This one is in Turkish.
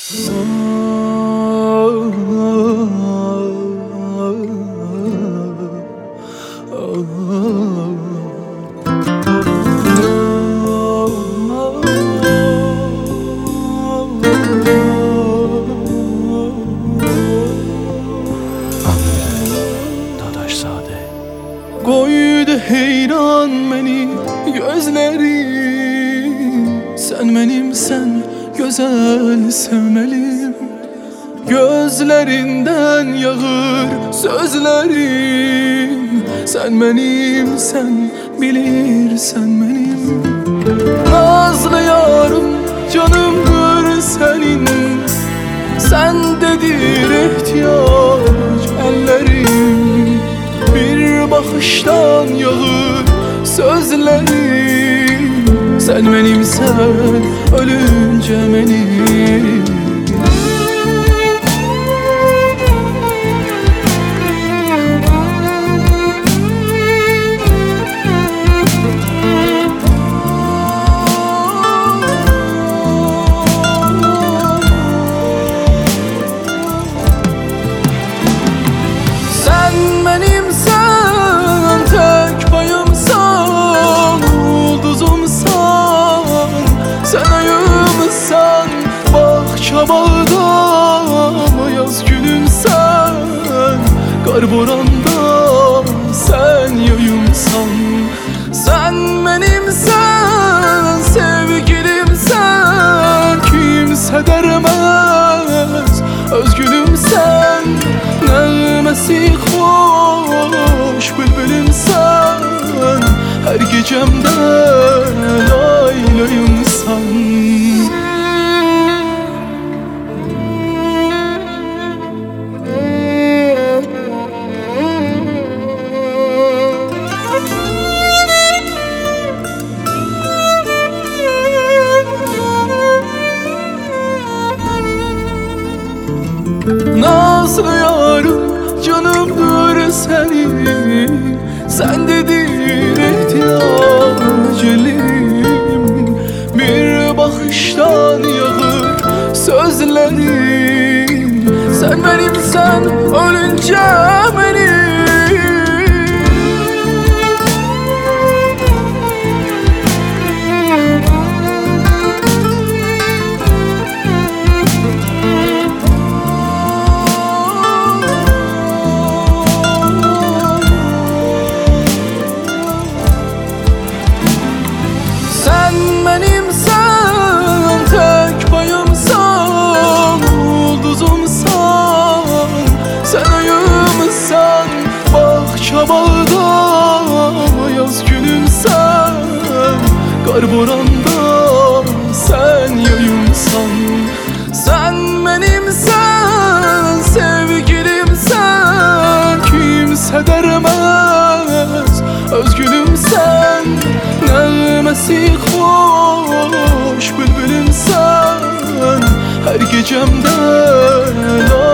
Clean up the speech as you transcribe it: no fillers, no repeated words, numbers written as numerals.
Koydu heyran meni gözlerim. Sen benimsen güzel sevmelim. Gözlerinden yağır sözlerim. Sen benimsen bilirsen benim. Nazlı yarım canımdır senin. Sendedir ihtiyaç ellerim. Bir bakıştan yağır sözlerim. Sen benimsen ölünce benim. Bahçabağda yaz gülüm sen, kar boranda sen yayımsan. Sen benimsen, sevgilimsen, kimse dermez özgülüm sen. Nəğməsi hoş bülbülüm sen, her gecemde laylayımsan. Nazlı yarım canımdır senin. Sendedir ihtiyaç ellerim. Bir bakıştan yağır sözlerim. Sen benimsen ölünce benim. Bahçabağda yaz gülüm sen, kar boranda sen yayımsan. Sen benimsen, sevgilimsen, kimse dermez özgülüm sen. Nəğməsi hoş bülbülüm sen, her gecemde